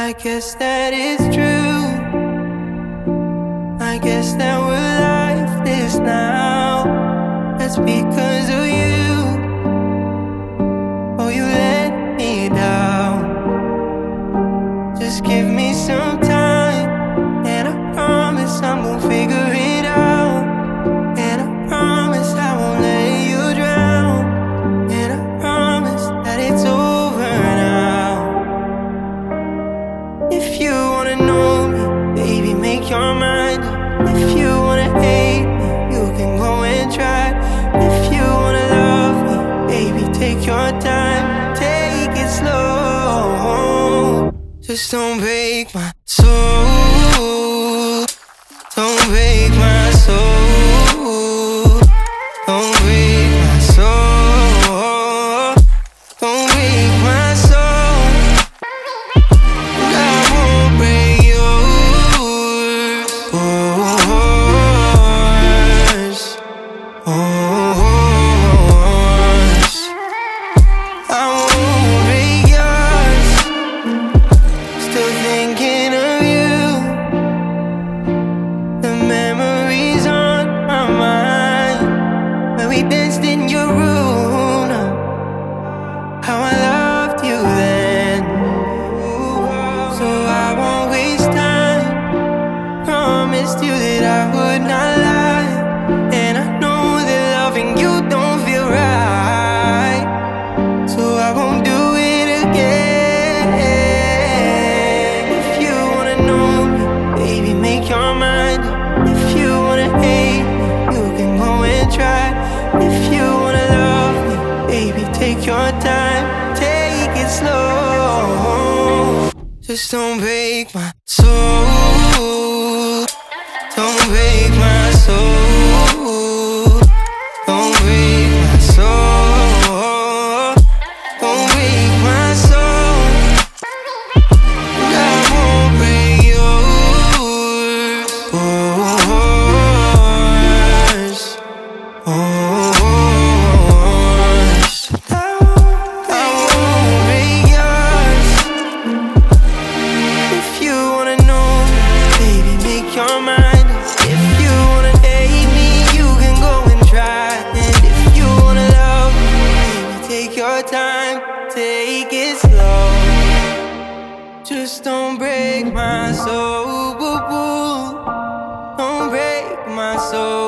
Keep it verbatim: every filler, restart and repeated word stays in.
I guess that is true. I guess that we're lifeless now. That's because of you. Oh, you let me down. Just give me some time, and I promise I won't figure it out. And I promise I won't let you drown. And I promise that it's over now. If you wanna know me, baby, make your mind up. If you wanna hate me, you can go and try. If you wanna love me, baby, take your time, take it slow. Just don't break my soul. Don't break my soul. Don't break my soul. Don't break my soul. I won't break yours. Yours. I won't break yours. Still thinking of you. The memories on my mind when we danced in your room. How I loved you then. So I won't waste time. Promised you that I would not lie. And I know that loving you don't feel right. So I won't do it again. If you wanna know me, baby, make your mind up. If you wanna hate me, you can go and try. If you wanna love me, baby, take your time, take it slow. Just don't break my soul. Don't break my soul. Don't break my soul. Don't break my soul. I won't break yours. Yours. Yours. I won't break yours. If you wanna know me, baby, make your mind up. If you wanna hate me, you can go and try. And if you wanna love me, baby, take your time, take it slow. Just don't break my soul. Don't break my soul.